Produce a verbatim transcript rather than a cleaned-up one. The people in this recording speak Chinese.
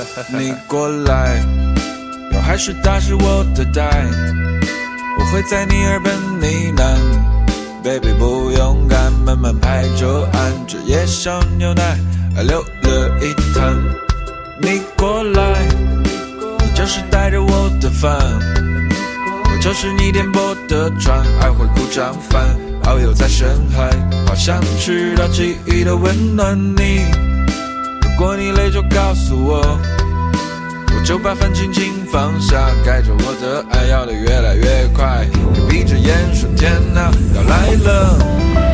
你过来，有海水打湿我的带，我会在你耳边呢喃 Baby 不勇敢，慢慢拍就按，这夜宵牛奶还留了一滩。你过来，你就是带着我的饭，我就是你颠簸的船，爱会故障翻，遨游在深海，好想知道记忆的温暖你。如果你累就告诉我，我就把饭轻轻放下，盖着我的爱要得越来越快，你闭着眼说天哪要来了。